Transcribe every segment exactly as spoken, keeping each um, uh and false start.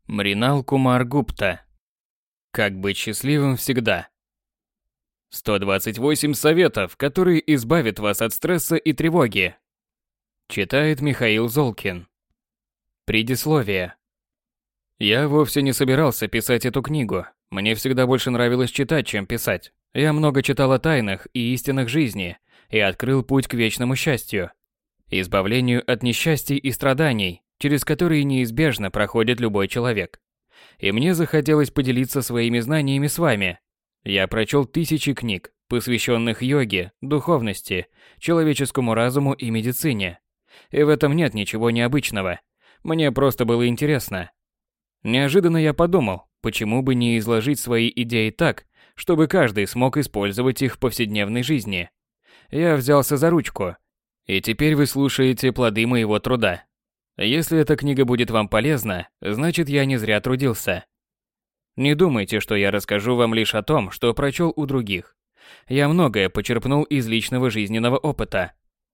Мринал Кумар Гупта. Как быть счастливым всегда. сто двадцать восемь советов, которые избавят вас от стресса и тревоги. Читает Михаил Золкин. Предисловие. Я вовсе не собирался писать эту книгу. Мне всегда больше нравилось читать, чем писать. Я много читал о тайнах и истинах жизни и открыл путь к вечному счастью, избавлению от несчастий и страданий, через которые неизбежно проходит любой человек. И мне захотелось поделиться своими знаниями с вами. Я прочел тысячи книг, посвященных йоге, духовности, человеческому разуму и медицине. И в этом нет ничего необычного. Мне просто было интересно. Неожиданно я подумал, почему бы не изложить свои идеи так, чтобы каждый смог использовать их в повседневной жизни. Я взялся за ручку. И теперь вы слушаете плоды моего труда. Если эта книга будет вам полезна, значит я не зря трудился. Не думайте, что я расскажу вам лишь о том, что прочел у других. Я многое почерпнул из личного жизненного опыта.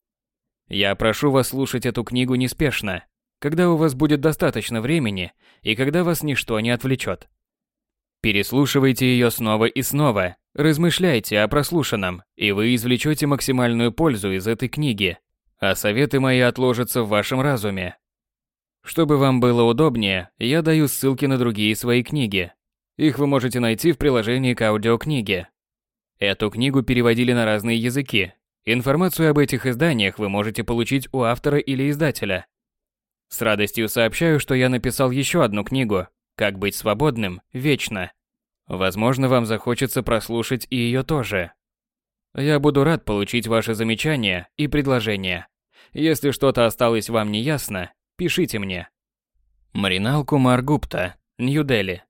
Я прошу вас слушать эту книгу неспешно, когда у вас будет достаточно времени и когда вас ничто не отвлечет. Переслушивайте ее снова и снова, размышляйте о прослушанном, и вы извлечете максимальную пользу из этой книги, а советы мои отложатся в вашем разуме. Чтобы вам было удобнее, я даю ссылки на другие свои книги. Их вы можете найти в приложении к аудиокниге. Эту книгу переводили на разные языки. Информацию об этих изданиях вы можете получить у автора или издателя. С радостью сообщаю, что я написал еще одну книгу «Как быть свободным вечно». Возможно, вам захочется прослушать и ее тоже. Я буду рад получить ваши замечания и предложения. Если что-то осталось вам неясно, пишите мне. Мринал Кумар Гупта, Нью-Дели.